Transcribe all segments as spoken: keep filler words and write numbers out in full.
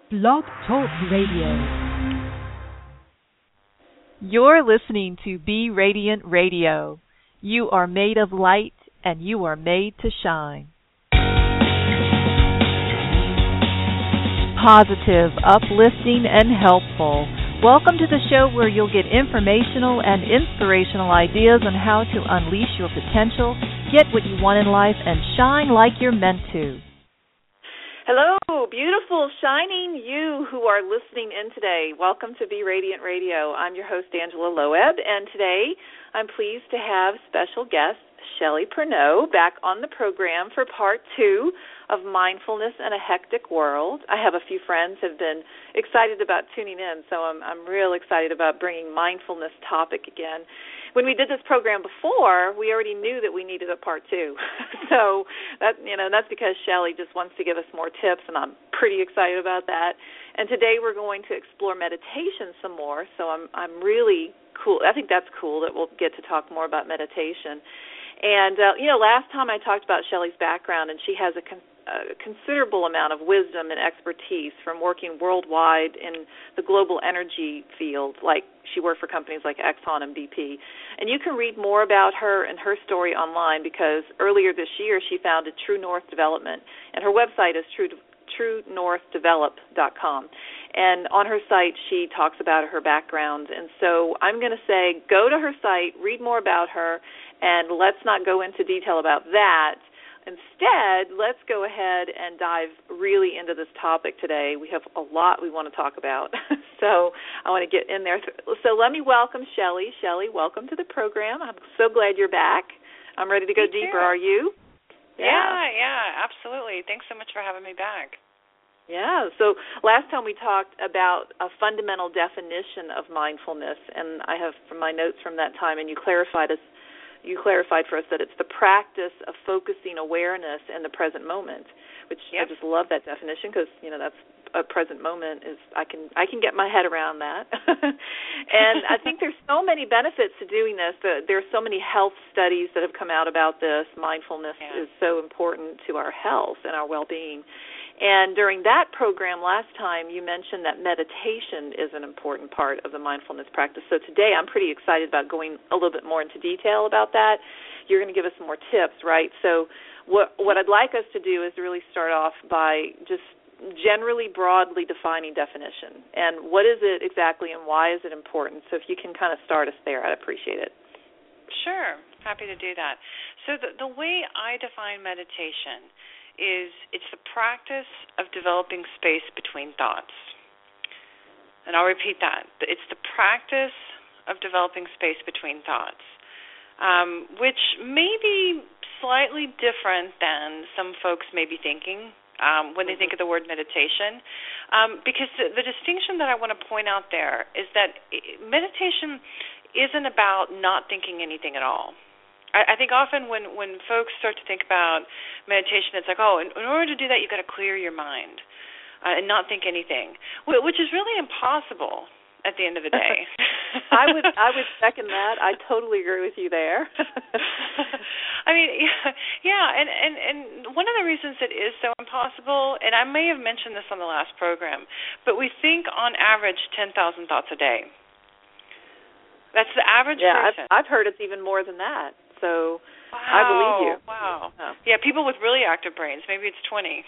Blog Talk Radio. You're listening to Be Radiant Radio. You are made of light, and you are made to shine. Positive, uplifting, and helpful. Welcome to the show where you'll get informational and inspirational ideas on how to unleash your potential, get what you want in life, and shine like you're meant to. Hello, beautiful, shining you who are listening in today. Welcome to Be Radiant Radio. I'm your host, Angela Loeb, and today I'm pleased to have special guest Shelley Perneau back on the program for part two of Mindfulness in a Hectic World. I have a few friends who have been excited about tuning in, so I'm, I'm real excited about bringing mindfulness topic again. When we did this program before, we already knew that we needed a part two. so that you know that's because Shelley just wants to give us more tips, and I'm pretty excited about that. And today we're going to explore meditation some more. So I'm I'm really cool. I think that's cool that we'll get to talk more about meditation. And uh, you know, last time I talked about Shelley's background, and she has a con- a considerable amount of wisdom and expertise from working worldwide in the global energy field. Like she worked for companies like Exxon and B P. And you can read more about her and her story online because earlier this year she founded True North Development, and her website is true true north develop dot com. And on her site she talks about her background. And so I'm going to say go to her site, read more about her, and let's not go into detail about that. Instead, let's go ahead and dive really into this topic today. We have a lot we want to talk about, so I want to get in there. So let me welcome Shelley. Shelley, welcome to the program. I'm so glad you're back. I'm ready to go me deeper. Too. Are you? Yeah. yeah, yeah, absolutely. Thanks so much for having me back. Yeah, so last time we talked about a fundamental definition of mindfulness, and I have from my notes from that time, and you clarified us You clarified for us that it's the practice of focusing awareness in the present moment, which yep. I just love that definition because, you know, that's a present moment is I can I can get my head around that. And I think there's so many benefits to doing this. There's so many health studies that have come out about this. Mindfulness yeah. is so important to our health and our well-being. And during that program last time, you mentioned that meditation is an important part of the mindfulness practice. So today I'm pretty excited about going a little bit more into detail about that. You're going to give us some more tips, right? So what what I'd like us to do is really start off by just generally broadly defining definition. And what is it exactly and why is it important? So if you can kind of start us there, I'd appreciate it. Sure. Happy to do that. So the, the way I define meditation is it's the practice of developing space between thoughts. And I'll repeat that. It's the practice of developing space between thoughts, um, which may be slightly different than some folks may be thinking um, when they think of the word meditation, um, because the, the distinction that I want to point out there is that meditation isn't about not thinking anything at all. I think often when, when folks start to think about meditation, it's like, oh, in, in order to do that, you've got to clear your mind uh, and not think anything, which is really impossible at the end of the day. I would I would second that. I totally agree with you there. I mean, yeah, yeah, and, and, and one of the reasons it is so impossible, and I may have mentioned this on the last program, but we think on average ten thousand thoughts a day. That's the average yeah, person. I've, I've heard it's even more than that. So wow, I believe you. Wow. Oh. Yeah, people with really active brains, maybe it's twenty.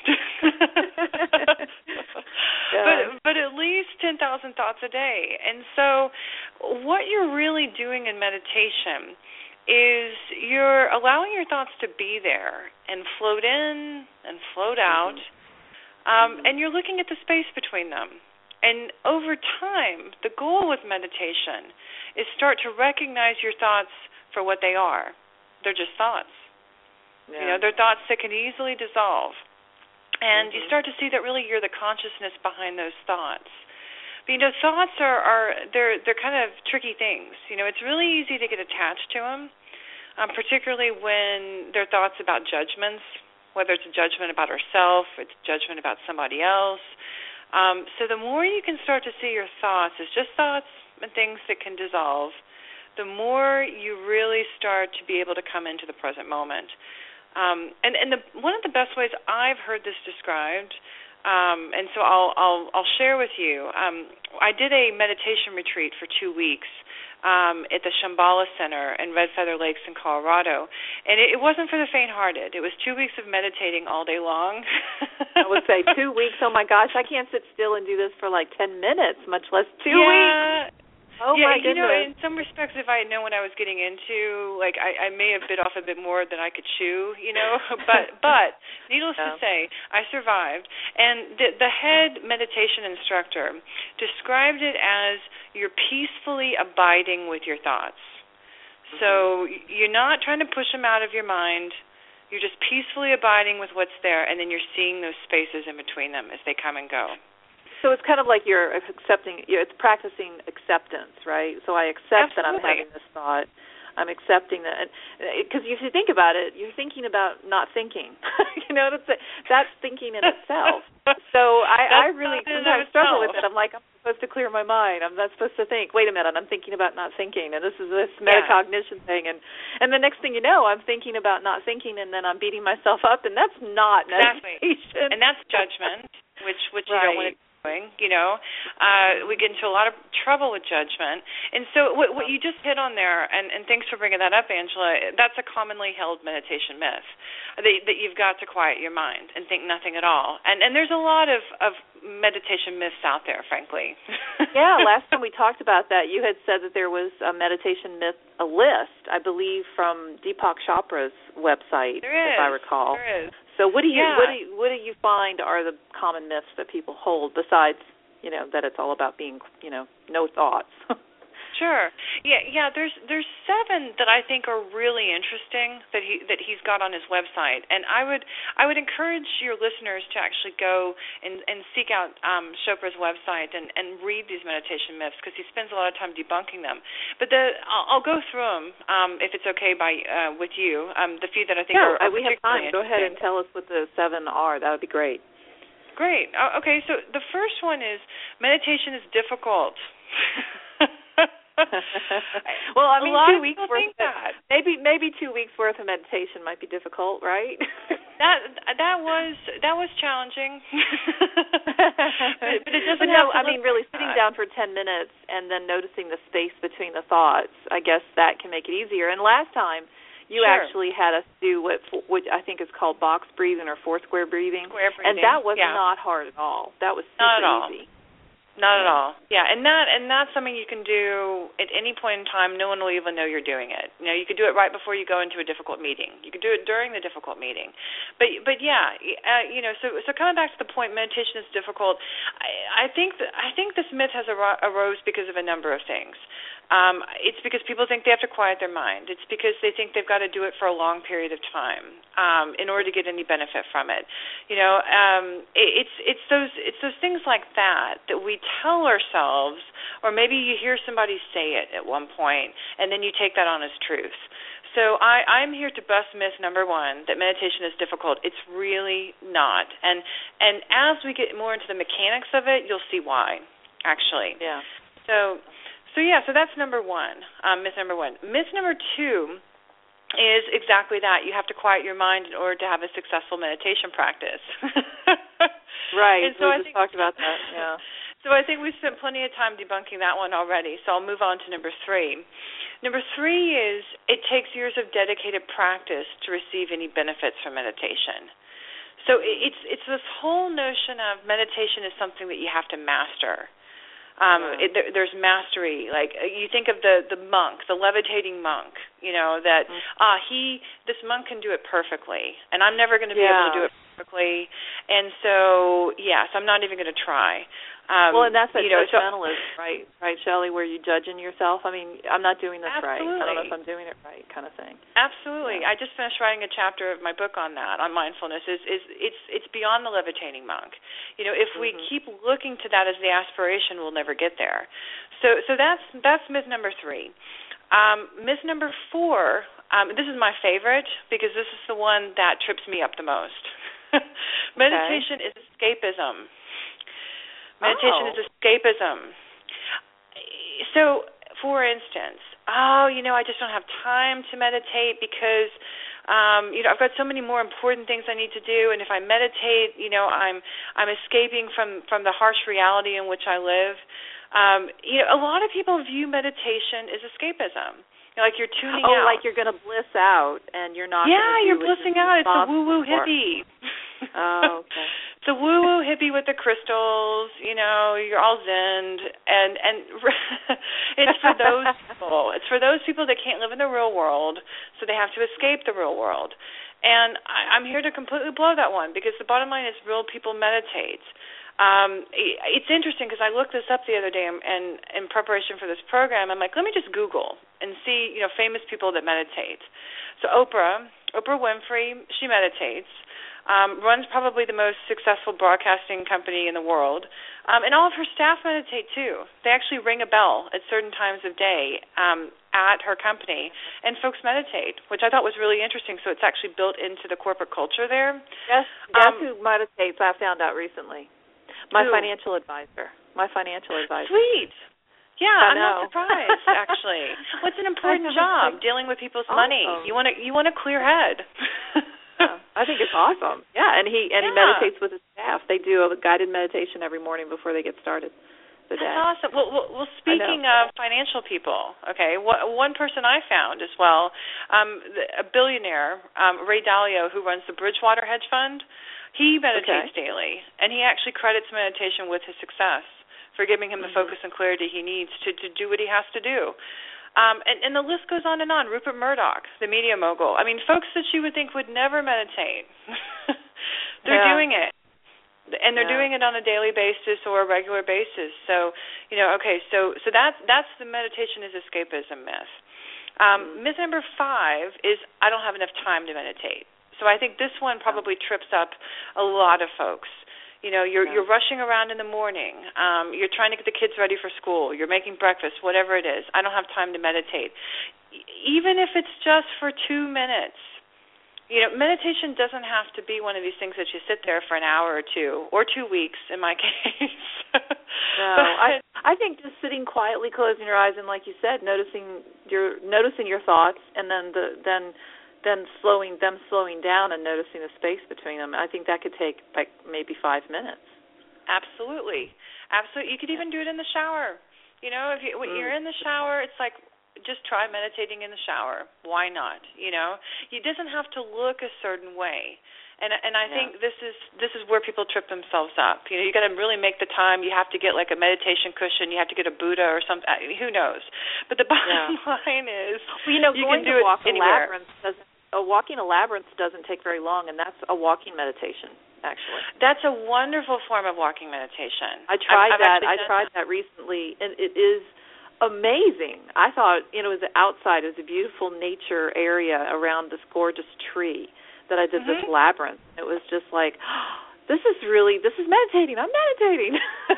yeah. But but at least ten thousand thoughts a day. And so what you're really doing in meditation is you're allowing your thoughts to be there and float in and float out, mm-hmm. um, and you're looking at the space between them. And over time, the goal with meditation is start to recognize your thoughts for what they are. They're just thoughts. Yeah. You know, they're thoughts that can easily dissolve. And mm-hmm. you start to see that really you're the consciousness behind those thoughts. But, you know, thoughts are, are they're they're kind of tricky things. You know, it's really easy to get attached to them, um, particularly when they're thoughts about judgments, whether it's a judgment about ourselves, it's a judgment about somebody else. Um, so the more you can start to see your thoughts as just thoughts and things that can dissolve, the more you really start to be able to come into the present moment. Um, and and the, one of the best ways I've heard this described Um, and so I'll, I'll I'll share with you. Um, I did a meditation retreat for two weeks um, at the Shambhala Center in Red Feather Lakes in Colorado, and it, it wasn't for the faint-hearted. It was two weeks of meditating all day long. I would say two weeks. Oh my gosh, I can't sit still and do this for like ten minutes, much less two yeah. weeks. Oh yeah, my you goodness. know, in some respects, if I had known what I was getting into, like I, I may have bit off a bit more than I could chew, you know. but but needless yeah. to say, I survived. And the, the head meditation instructor described it as you're peacefully abiding with your thoughts. Mm-hmm. So you're not trying to push them out of your mind. You're just peacefully abiding with what's there, and then you're seeing those spaces in between them as they come and go. So it's kind of like you're accepting, you're, it's practicing acceptance, right? So I accept Absolutely. that I'm having this thought. I'm accepting that. Because if you think about it, you're thinking about not thinking. you know, that's, that's thinking in itself. So I, I really sometimes struggle with it. I'm like, I'm supposed to clear my mind. I'm not supposed to think. Wait a minute, I'm thinking about not thinking. And this is this metacognition yeah. thing. And, and the next thing you know, I'm thinking about not thinking, and then I'm beating myself up. And that's not exactly. meditation. And that's judgment, which, which right. you don't want to You know, uh, we get into a lot of trouble with judgment. And so what, what you just hit on there, and, and thanks for bringing that up, Angela, that's a commonly held meditation myth, that, that you've got to quiet your mind and think nothing at all. And and there's a lot of, of meditation myths out there, frankly. yeah, last time we talked about that, you had said that there was a meditation myth, a list, I believe, from Deepak Chopra's website, there is, if I recall. There is. So what do you yeah. what do you, what do you find are the common myths that people hold besides, you know, that it's all about being, you know, no thoughts? Sure. Yeah, yeah, there's there's seven that I think are really interesting that he that he's got on his website. And I would I would encourage your listeners to actually go and, and seek out um, Chopra's website and, and read these meditation myths, because he spends a lot of time debunking them. But the I'll, I'll go through them um, if it's okay by uh, with you. Um, the few that I think yeah, are, are we have time. Go ahead and tell us what the seven are. That would be great. Great. Uh, okay, so the first one is meditation is difficult. well, I mean, two weeks worth. Of, that. Maybe maybe two weeks worth of meditation might be difficult, right? that that was that was challenging. but, but it doesn't. But no, have I mean, really sitting down for ten minutes and then noticing the space between the thoughts. I guess that can make it easier. And last time, you sure. actually had us do what what I think is called box breathing or four square breathing, square breathing. and that was yeah. not hard at all. That was super not at all. easy. Not at all. Yeah, and that and that's something you can do at any point in time. No one will even know you're doing it. You know, you could do it right before you go into a difficult meeting. You could do it during the difficult meeting. But but yeah, uh, you know, so so coming back to the point, meditation is difficult. I, I think that, I think this myth has ar- arose because of a number of things. Um, it's because people think they have to quiet their mind. It's because they think they've got to do it for a long period of time um, in order to get any benefit from it. You know, um, it, it's it's those it's those things like that that we tell ourselves, or maybe you hear somebody say it at one point, and then you take that on as truth. So I, I'm here to bust myth number one, that meditation is difficult. It's really not. And and as we get more into the mechanics of it, you'll see why, actually. Yeah. So. So, yeah, so that's number one, um, myth number one. Myth number two is exactly that. You have to quiet your mind in order to have a successful meditation practice. Right. And so we I just think, talked about that, yeah. So I think we've spent plenty of time debunking that one already, so I'll move on to number three. Number three is it takes years of dedicated practice to receive any benefits from meditation. So it's it's this whole notion of meditation is something that you have to master. Um, yeah. it, there, there's mastery. Like you think of the, the monk, the levitating monk. You know that mm-hmm. ah he this monk can do it perfectly, and I'm never going to be yeah. able to do it perfectly. And so yes, I'm not even going to try. Um, well, and that's that you know, judgmentalism, so, right? Right, Shelley, where you judging yourself. I mean, I'm not doing this absolutely. right. I don't know if I'm doing it right, kind of thing. Absolutely. Yeah. I just finished writing a chapter of my book on that, on mindfulness. Is is it's it's beyond the levitating monk. You know, if we mm-hmm. keep looking to that as the aspiration, we'll never get there. So so that's that's myth number three. Um, myth number four. Um, this is my favorite because this is the one that trips me up the most. Meditation okay. is escapism. Meditation oh. is escapism. So, for instance, oh, you know, I just don't have time to meditate because Um, you know, I've got so many more important things I need to do, and if I meditate, you know, I'm I'm escaping from, from the harsh reality in which I live. Um, you know, a lot of people view meditation as escapism. You know, like you're tuning oh, out. Oh, like you're going to bliss out, and you're not. Yeah, you're blissing out. It's a woo-woo hippie. Oh, okay. It's a woo-woo hippie with the crystals. You know, you're all zened, and and it's for those people. It's for those people that can't live in the real world, so they have to escape the real world. And I, I'm here to completely blow that one, because the bottom line is real people meditate. Um, it's interesting because I looked this up the other day, and in, in preparation for this program, I'm like, let me just Google and see, you know, famous people that meditate. So Oprah, Oprah Winfrey, she meditates. Um, runs probably the most successful broadcasting company in the world. Um, and all of her staff meditate, too. They actually ring a bell at certain times of day um, at her company, and folks meditate, which I thought was really interesting. So it's actually built into the corporate culture there. Guess, guess um, who meditates, I found out recently. My who? financial advisor. My financial advisor. Sweet. Yeah, I I'm know. not surprised, actually. Well, it's an important job, dealing with people's awesome. money. You want to you want a clear head. Yeah, I think it's awesome. Yeah, and he and yeah. he meditates with his staff. They do a guided meditation every morning before they get started. The That's day. awesome. Well, well, well speaking of financial people, okay, wh- one person I found as well, um, a billionaire, um, Ray Dalio, who runs the Bridgewater Hedge Fund, he meditates okay. daily, and he actually credits meditation with his success for giving him the mm-hmm. focus and clarity he needs to, to do what he has to do. Um, and, and the list goes on and on. Rupert Murdoch, the media mogul. I mean, folks that you would think would never meditate. They're yeah. doing it. And they're yeah. doing it on a daily basis or a regular basis. So, you know, okay, so so that's, that's the meditation is escapism myth. Um, mm-hmm. Myth number five is I don't have enough time to meditate. So I think this one probably trips up a lot of folks. You know, you're yeah. you're rushing around in the morning. Um, you're trying to get the kids ready for school. You're making breakfast, whatever it is. I don't have time to meditate. Even if it's just for two minutes. You know, meditation doesn't have to be one of these things that you sit there for an hour or two, or two weeks in my case. No, I I think just sitting quietly, closing your eyes, and like you said, noticing your noticing your thoughts, and then the then. then slowing them slowing down and noticing the space between them. I think that could take like maybe five minutes. Absolutely. Absolutely. You could even do it in the shower. You know, if you, when mm. you're in the shower, it's like just try meditating in the shower. Why not? You know, it doesn't have to look a certain way. And and I yeah. think this is this is where people trip themselves up. You know, you got to really make the time. You have to get like a meditation cushion. You have to get a Buddha or something. Who knows? But the bottom yeah. line is, well, you know, you going can do to it walk anywhere. A labyrinth doesn't, a walking a labyrinth doesn't take very long, and that's a walking meditation. Actually, that's a wonderful form of walking meditation. I tried I've, that. I've I tried that. that recently, and it is amazing. I thought, you know, it was outside. It was a beautiful nature area around this gorgeous tree that I did mm-hmm. this labyrinth. It was just like, oh, this is really, this is meditating. I'm meditating.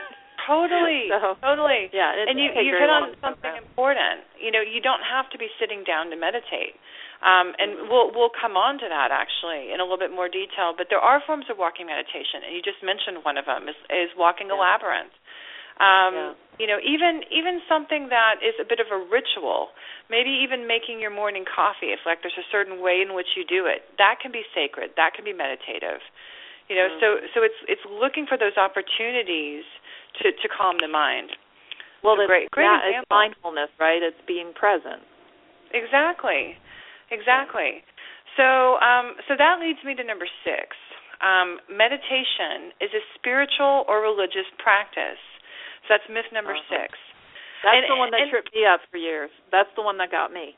Totally, so, totally. Yeah, and you, you hit on something important. You know, you don't have to be sitting down to meditate. Um, and mm-hmm. we'll we'll come on to that actually in a little bit more detail. But there are forms of walking meditation, and you just mentioned one of them is, is walking yeah. a labyrinth. Um, yeah. You know, even even something that is a bit of a ritual, maybe even making your morning coffee, if like there's a certain way in which you do it, that can be sacred. That can be meditative. You know, mm-hmm. so so it's it's looking for those opportunities to, to calm the mind. Well, it's, great, great yeah, example. It's mindfulness, right? It's being present. Exactly, exactly. So um, so that leads me to number six. Um, meditation is a spiritual or religious practice. So that's myth number uh-huh. six. That's and, the one that and, tripped me up for years. That's the one that got me.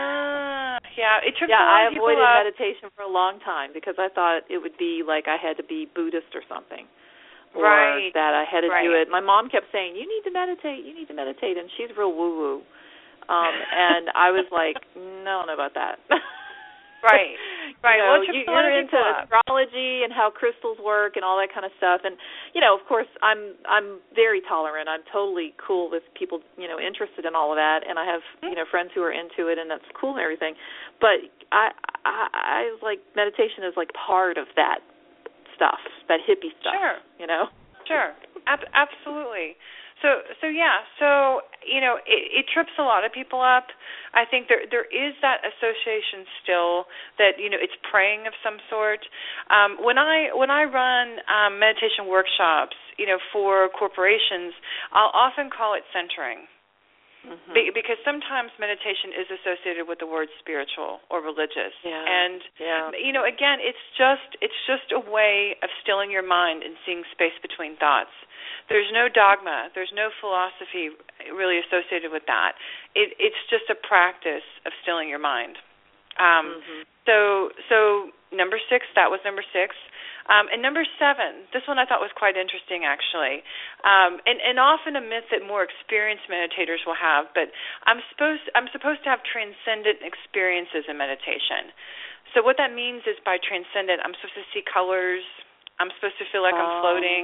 Ah, yeah. It tripped yeah, a lot I of people avoided up. meditation for a long time because I thought it would be like I had to be Buddhist or something. Or right. that I had to right. do it. My mom kept saying, you need to meditate, you need to meditate, and she's real woo-woo. Um, and I was like, no, I don't know about that. Right, right. You know, well, you, you're into up. astrology and how crystals work and all that kind of stuff. And, you know, of course, I'm I'm very tolerant. I'm totally cool with people, you know, interested in all of that. And I have, mm-hmm. you know, friends who are into it, and that's cool and everything. But I, I, I like meditation is like part of that stuff, that hippie stuff. Sure. You know. Sure. Ab- absolutely. So, so yeah. So, you know, it, it trips a lot of people up. I think there there is that association still that, you know, it's praying of some sort. Um, when I when I run um, meditation workshops, you know, for corporations, I'll often call it centering. Mm-hmm. Be, because sometimes meditation is associated with the word spiritual or religious, yeah. and yeah. you know, again, it's just it's just a way of stilling your mind and seeing space between thoughts. There's no dogma, there's no philosophy really associated with that. It, it's just a practice of stilling your mind. Um, mm-hmm. So, so number six, that was number six. Um, and number seven, this one I thought was quite interesting, actually, um, and, and often a myth that more experienced meditators will have. But I'm supposed I'm supposed to have transcendent experiences in meditation. So what that means is by transcendent, I'm supposed to see colors. I'm supposed to feel like oh. I'm floating.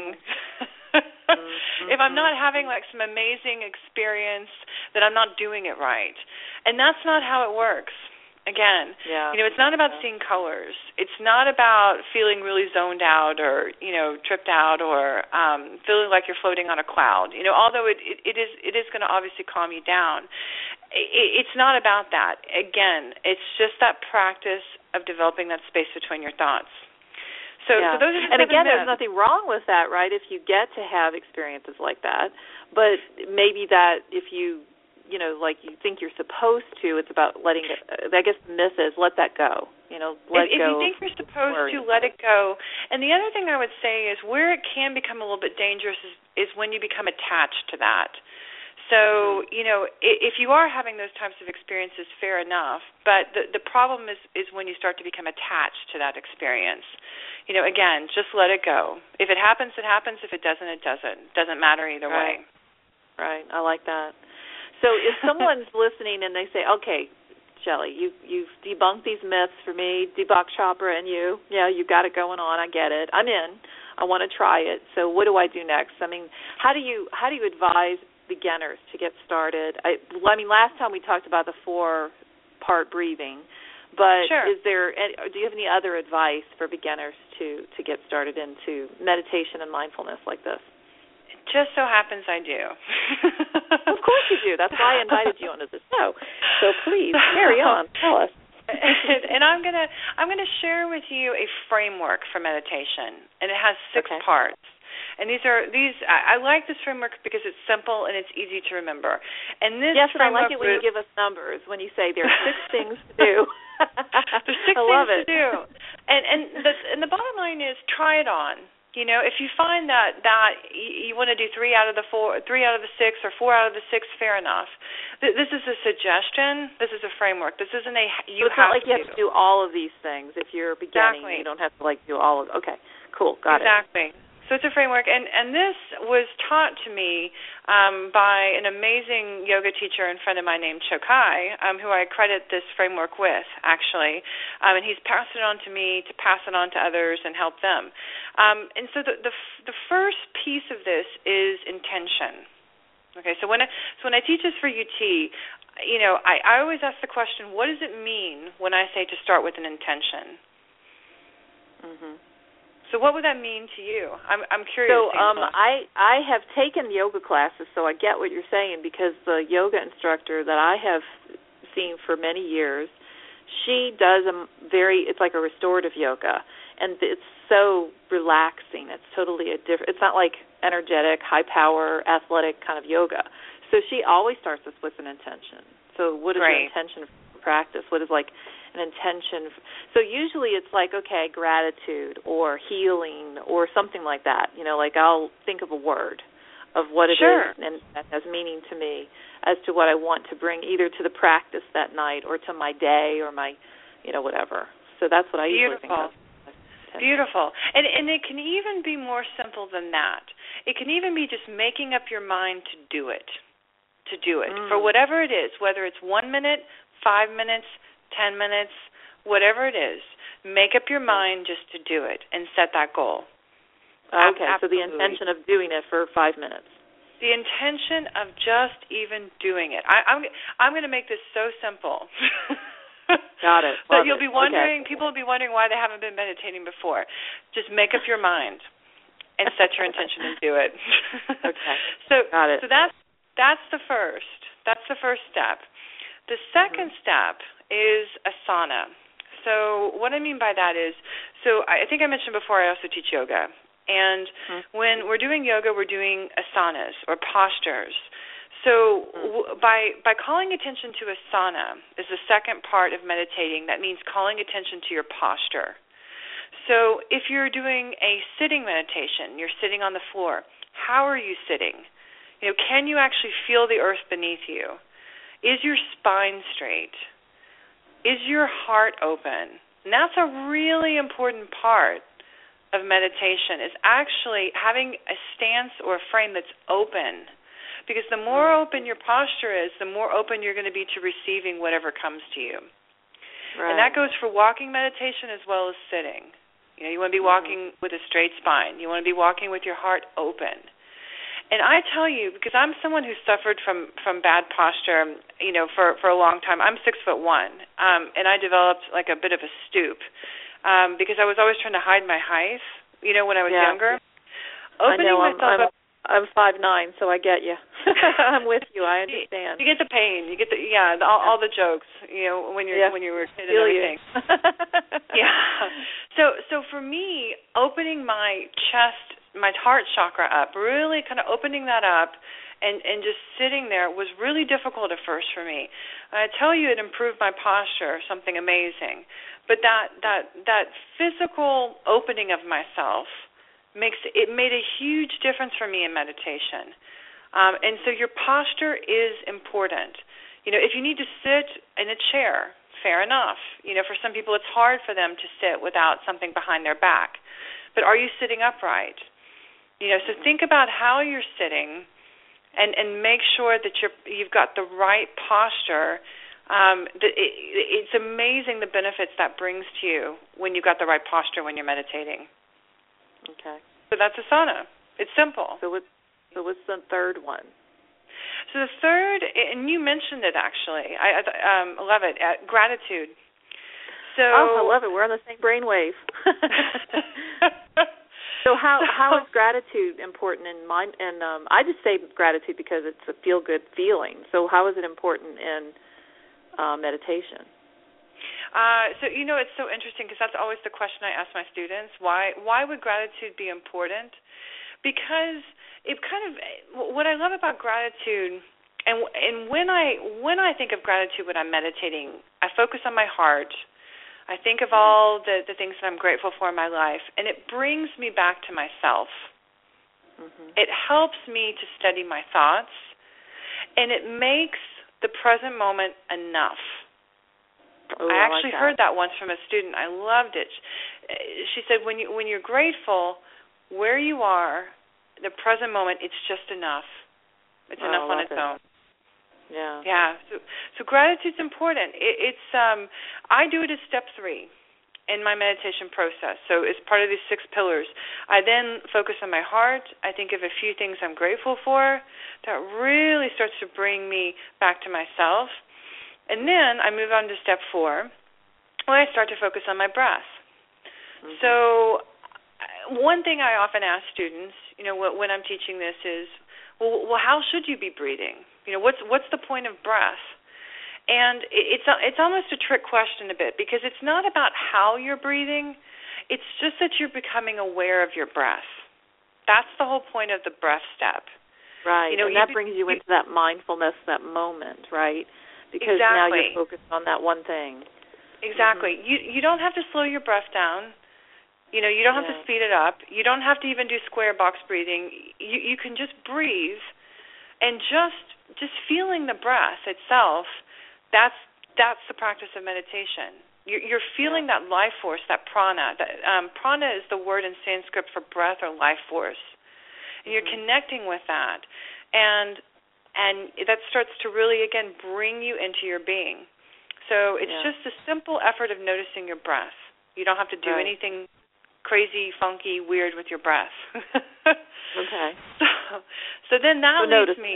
mm-hmm. If I'm not having like some amazing experience, then I'm not doing it right, and that's not how it works. Again, yeah. you know, it's not about seeing colors. It's not about feeling really zoned out or, you know, tripped out or um, feeling like you're floating on a cloud. You know, although it, it, it is it is going to obviously calm you down, it, it's not about that. Again, it's just that practice of developing that space between your thoughts. So, yeah. so those are and again, myths. There's nothing wrong with that, right? If you get to have experiences like that, but maybe that if you you know, like you think you're supposed to, it's about letting it, I guess the myth is let that go, you know, let if, go. If you think you're supposed to, let it go. And the other thing I would say is where it can become a little bit dangerous is, is when you become attached to that. So, you know, if you are having those types of experiences, fair enough, but the, the problem is, is when you start to become attached to that experience. You know, again, just let it go. If it happens, it happens. If it doesn't, it doesn't. It doesn't matter either right. way. Right. I like that. So if someone's listening and they say, okay, Shelley, you, you've debunked these myths for me, Debunk Chopra and you, yeah, you got it going on, I get it, I'm in, I want to try it, so what do I do next? I mean, how do you how do you advise beginners to get started? I, I mean, last time we talked about the four-part breathing, but sure. is there? Do you have any other advice for beginners to, to get started into meditation and mindfulness like this? Just so happens I do. Of course you do. That's why I invited you onto the show. So please carry on. Tell us. and, and I'm gonna I'm gonna share with you a framework for meditation, and it has six okay. parts. And these are these. I, I like this framework because it's simple and it's easy to remember. And this yes, and I like it when was, you give us numbers. When you say there are six things to do. There's six I love things it. to do. And and the and the bottom line is try it on. You know, if you find that, that you, you want to do three out of the four, three out of the six, or four out of the six, fair enough. Th- this is a suggestion. This is a framework. This isn't a you so it's have not like to. you have to do all of these things. If you're beginning, exactly. you don't have to like do all of. Okay, cool, got exactly. it. Exactly. So it's a framework, and, and this was taught to me um, by an amazing yoga teacher and friend of mine named Chokai, um, who I credit this framework with, actually. Um, and he's passed it on to me to pass it on to others and help them. Um, and so the, the the first piece of this is intention. Okay, so when I, so when I teach this for U T, you know, I, I always ask the question, what does it mean when I say to start with an intention? Mm-hmm. So what would that mean to you? I'm I'm curious. So um, I I have taken yoga classes, so I get what you're saying, because the yoga instructor that I have seen for many years, she does a very, it's like a restorative yoga, and it's so relaxing. It's totally a different, it's not like energetic, high power, athletic kind of yoga. So she always starts us with an intention. So what is Great. your intention for practice? What is like an intention? So usually it's like, okay, gratitude or healing or something like that. You know, like I'll think of a word of what it sure. is, and that has meaning to me as to what I want to bring either to the practice that night or to my day or my, you know, whatever. So that's what I Beautiful. usually think of. Beautiful. And and it can even be more simple than that. It can even be just making up your mind to do it, to do it, mm. for whatever it is, whether it's one minute, five minutes, ten minutes, whatever it is. Make up your mind just to do it and set that goal. Okay, Absolutely. So the intention of doing it for five minutes. The intention of just even doing it. I, I'm I'm going to make this so simple. Got it. So Love you'll it. be wondering, okay. people will be wondering why they haven't been meditating before. Just make up your mind and set your intention and do it. Okay. So Got it. so that's That's the first. That's the first step. The second mm-hmm. step is asana. So what I mean by that is, so I think I mentioned before I also teach yoga. And mm-hmm. when we're doing yoga, we're doing asanas or postures. So w- by by calling attention to asana is the second part of meditating. That means calling attention to your posture. So if you're doing a sitting meditation, you're sitting on the floor, how are you sitting? You know, can you actually feel the earth beneath you? Is your spine straight? Is your heart open? And that's a really important part of meditation, is actually having a stance or a frame that's open. Because the more open your posture is, the more open you're going to be to receiving whatever comes to you. Right. And that goes for walking meditation as well as sitting. You know, you want to be walking mm-hmm. with a straight spine. You want to be walking with your heart open. And I tell you, because I'm someone who suffered from, from bad posture, you know, for, for a long time. I'm six foot one, um, and I developed like a bit of a stoop um, because I was always trying to hide my height, you know, when I was yeah. younger. Opening I know, myself I'm, I'm, up. I'm five nine, so I get you. I'm with you. I understand. You get the pain. You get the yeah, the, all, all the jokes. You know, when you're yeah. when you were a kid and Feel everything. yeah. So so for me, opening my chest, my heart chakra up, really kind of opening that up, and and just sitting there was really difficult at first for me. I tell you, it improved my posture, something amazing. But that that that physical opening of myself makes it made a huge difference for me in meditation. Um, and so your posture is important. You know, if you need to sit in a chair, fair enough. You know, for some people it's hard for them to sit without something behind their back. But are you sitting upright? You know, so think about how you're sitting and, and make sure that you're, you've got the right posture. Um, the, it, it's amazing the benefits that brings to you when you've got the right posture when you're meditating. Okay. So that's asana. It's simple. So what's, so what's the third one? So the third, and you mentioned it actually. I, I um, love it. Uh, gratitude. So oh, I love it. We're on the same brainwave. So how how is gratitude important in mind? And um, I just say gratitude because it's a feel good feeling. So how is it important in uh, meditation? Uh, so, you know, it's so interesting because that's always the question I ask my students. Why why would gratitude be important? Because it kind of, what I love about gratitude, and and when I when I think of gratitude when I'm meditating, I focus on my heart. I think of all the, the things that I'm grateful for in my life, and it brings me back to myself. Mm-hmm. It helps me to steady my thoughts, and it makes the present moment enough. Ooh, I actually I like that. heard that once from a student. I loved it. She said, when, you, when you're grateful, where you are, the present moment, it's just enough. It's oh, enough on its it. own. Yeah. Yeah. So, so gratitude's important. It, it's um, I do it as step three in my meditation process. So it's part of these six pillars. I then focus on my heart. I think of a few things I'm grateful for. That really starts to bring me back to myself. And then I move on to step four, where I start to focus on my breath. Mm-hmm. So one thing I often ask students, you know, when I'm teaching this is, well, well, how should you be breathing? You know, what's what's the point of breath? And it's it's almost a trick question a bit, because it's not about how you're breathing. It's just that you're becoming aware of your breath. That's the whole point of the breath step. Right, you know, and that you, brings you you, into that mindfulness, that moment, right? Because exactly. now you're focused on that one thing. Exactly. Mm-hmm. You you don't have to slow your breath down. You know, you don't have yeah. to speed it up. You don't have to even do square box breathing. You you can just breathe, and just just feeling the breath itself. That's that's the practice of meditation. You're, you're feeling yeah. that life force, that prana. That, um, prana is the word in Sanskrit for breath or life force, and you're mm-hmm. connecting with that, and and that starts to really again bring you into your being. So it's yeah. just a simple effort of noticing your breath. You don't have to do right. anything crazy, funky, weird with your breath. okay. So, so then that so leads notice. me.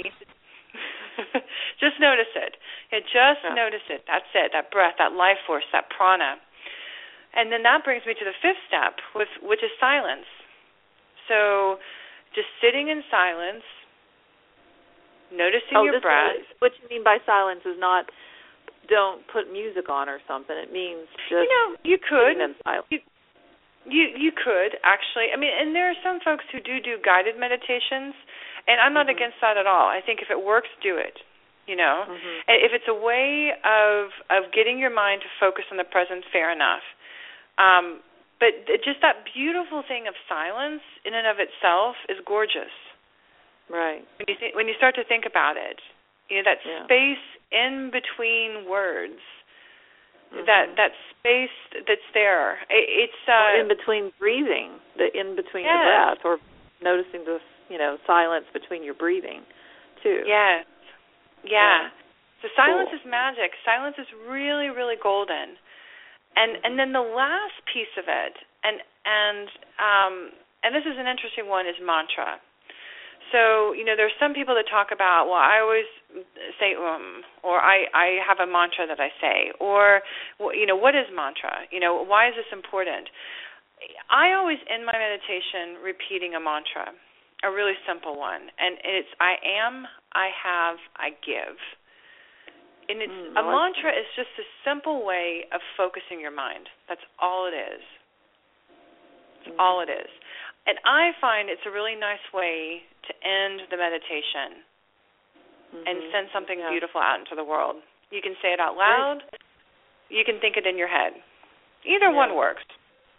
Just notice it. Yeah, just yeah. notice it. That's it. That breath, that life force, that prana. And then that brings me to the fifth step, with, which is silence. So just sitting in silence noticing oh, your this breath. Is, what you mean by silence is not don't put music on or something. It means just you know you could them silent. you, you you could actually. I mean, and there are some folks who do do guided meditations, and I'm not mm-hmm. against that at all. I think if it works, do it. You know, mm-hmm. and if it's a way of of getting your mind to focus on the present, fair enough. Um, but just that beautiful thing of silence in and of itself is gorgeous. Right. When you th- when you start to think about it, you know, that yeah. space in between words, mm-hmm. that that space that's there. It, it's uh, in between breathing, the in between yes. the breath, or noticing the you know silence between your breathing, too. Yes. Yeah. yeah. So silence cool. is magic. Silence is really, really golden. And mm-hmm. and then the last piece of it, and and um, and this is an interesting one, is mantra. So, you know, there's some people that talk about, well, I always say um, or I, I have a mantra that I say, or, you know, what is mantra? You know, why is this important? I always end my meditation repeating a mantra, a really simple one, and it's I am, I have, I give. And it's mm, a mantra is just a simple way of focusing your mind. That's all it is. That's mm. all it is. And I find it's a really nice way to end the meditation mm-hmm. and send something yeah. beautiful out into the world. You can say it out loud. You can think it in your head. Either yeah. one works.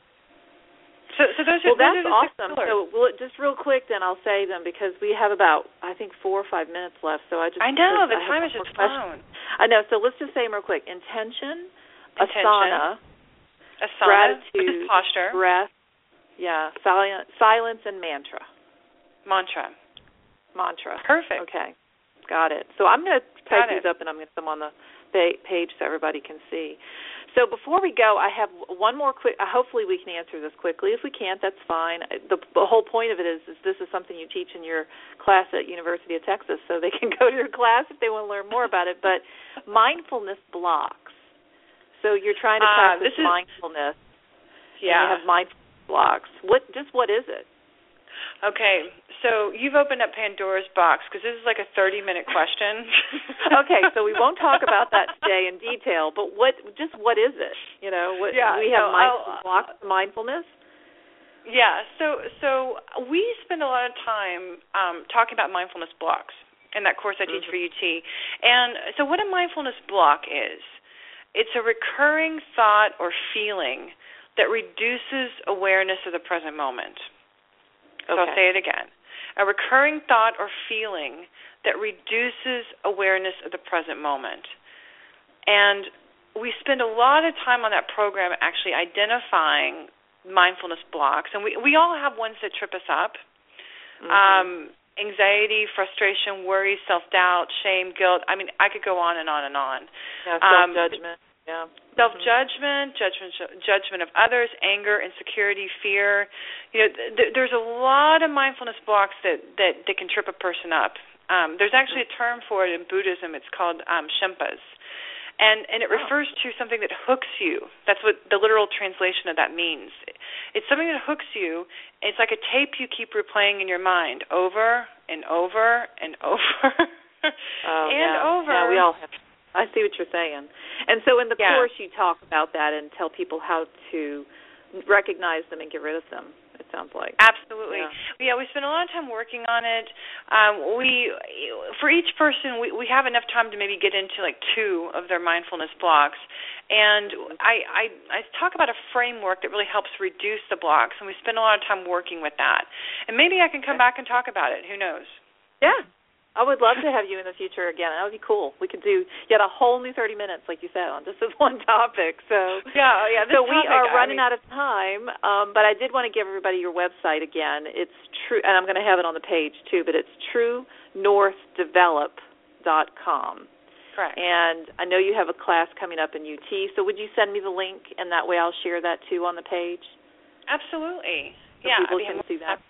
So, so those are, well, that's those are awesome. So, well, just real quick, then I'll say them because we have about, I think, four or five minutes left. So I just I know the I time is just flown. I know. So let's just say them real quick: intention, Intention asana, asana, gratitude, posture, breath, yeah, silence, silence, and mantra. Mantra. Mantra. Perfect. Okay, got it. So I'm going to type got these it. up and I'm going to put them on the page so everybody can see. So before we go, I have one more quick, uh, hopefully we can answer this quickly. If we can't, that's fine. The, the whole point of it is, is this is something you teach in your class at University of Texas, so they can go to your class if they want to learn more about it. But mindfulness blocks. So you're trying to practice uh, this is, mindfulness. Yeah. And you have mindfulness blocks. What? Just what is it? Okay, so you've opened up Pandora's box because this is like a thirty-minute question. Okay, so we won't talk about that today in detail, but what? Just what is it? You know, what, yeah, do we have so mindfulness blocks to mindfulness? Yeah, so so we spend a lot of time um, talking about mindfulness blocks in that course I teach mm-hmm. for U T. And so what a mindfulness block is, it's a recurring thought or feeling that reduces awareness of the present moment. So okay. I'll say it again. A recurring thought or feeling that reduces awareness of the present moment. And we spend a lot of time on that program actually identifying mindfulness blocks. And we, we all have ones that trip us up. Mm-hmm. Um, anxiety, frustration, worry, self-doubt, shame, guilt. I mean, I could go on and on and on. Yeah, self-judgment. Um, Yeah. Self-judgment, judgment, judgment of others, anger, insecurity, fear. You know, th- there's a lot of mindfulness blocks that, that, that can trip a person up. Um, there's actually a term for it in Buddhism. It's called um, shimpas. And, and it refers to something that hooks you. That's what the literal translation of that means. It's something that hooks you. It's like a tape you keep replaying in your mind over and over and over oh, and yeah. over. Yeah, we all have. I see what you're saying. And so in the yeah. course you talk about that and tell people how to recognize them and get rid of them, it sounds like. Absolutely. Yeah, yeah we spend a lot of time working on it. Um, we, for each person, we, we have enough time to maybe get into like two of their mindfulness blocks. And I, I, I talk about a framework that really helps reduce the blocks, and we spend a lot of time working with that. And maybe I can come back and talk about it. Who knows? Yeah. I would love to have you in the future again. That would be cool. We could do yet a whole new thirty minutes, like you said, on just this one topic. So yeah, yeah. So we topic, are running I mean, out of time, um, but I did want to give everybody your website again. It's true, and I'm going to have it on the page too. But it's true north develop dot com. Correct. And I know you have a class coming up in U T. So would you send me the link, and that way I'll share that too on the page? Absolutely. So yeah. people I mean, can see that.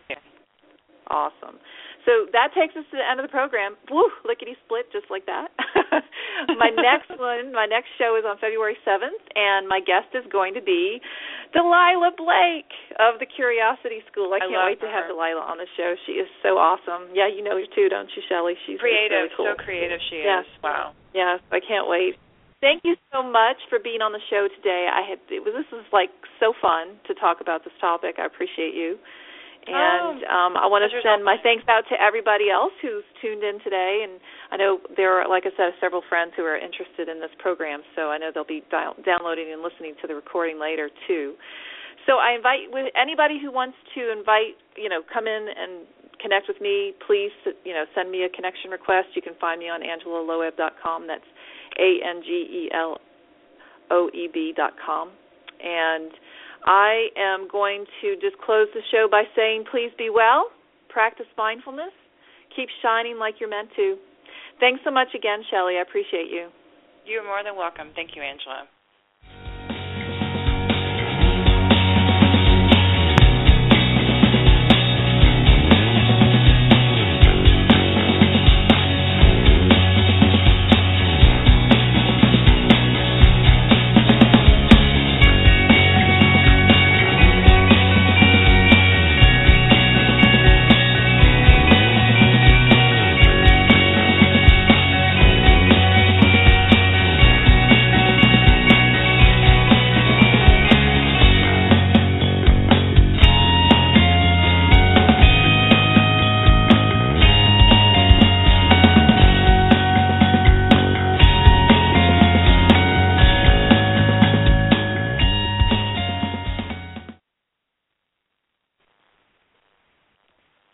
Awesome. So that takes us to the end of the program. Woo, lickety-split, just like that. My next one, my next show is on February seventh, and my guest is going to be Delilah Blake of the Curiosity School. I, I can't wait her. to have Delilah on the show. She is so awesome. Yeah, you know her too, don't you, Shelley? She's creative, really cool. so creative she yeah. is. Wow. Yes, I can't wait. Thank you so much for being on the show today. I had it was, this was like so fun to talk about this topic. I appreciate you. And um, I want to send my thanks out to everybody else who's tuned in today. And I know there are, like I said, several friends who are interested in this program, so I know they'll be di- downloading and listening to the recording later, too. So I invite with anybody who wants to invite, you know, come in and connect with me, please, you know, send me a connection request. You can find me on angela loeb dot com. That's A N G E L O E B dot com. And I am going to just close the show by saying please be well, practice mindfulness, keep shining like you're meant to. Thanks so much again, Shelley. I appreciate you. You're more than welcome. Thank you, Angela.